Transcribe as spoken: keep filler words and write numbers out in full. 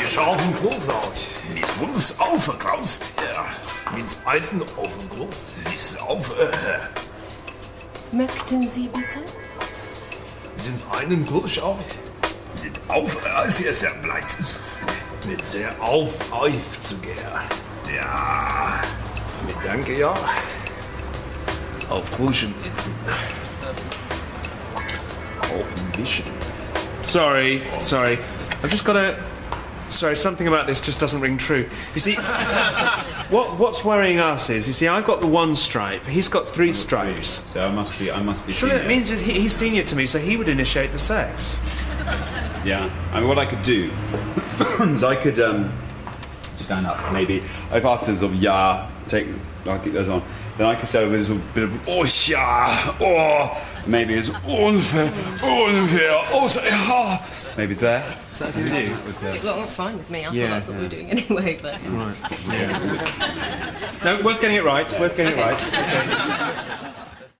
scharfen Brotlaut. Mit Bundes aufgekraust. Ja. Mit Eisen aufgekraust. Ist auf. Äh. Möchten Sie bitte? Sind einen Kurs auf? Sind auf, äh, sehr, sehr bleibt. Mit sehr auf, auf zu gehen. Ja. Mit Danke, ja. Auf Kruschen Itzen. Auf ein bisschen. Sorry, sorry. I've just got a... Sorry, something about this just doesn't ring true. You see, what what's worrying us is, you see, I've got the one stripe, he's got three stripes. So I must be, I must be Surely senior. that means that he, he's senior to me, so he would initiate the sex. Yeah. I mean, what I could do is I could um, stand up, maybe. If after sort of yeah, take, I'll keep those on. Then I could say with a little bit of oh yeah, oh, maybe it's unfair, unfair, also yeah, maybe there. Is that what you do? Well, that's fine with me. I Yeah, thought that's what yeah. we were doing anyway, but... Right. Yeah. No, worth getting it right, worth getting Okay. it right. Okay.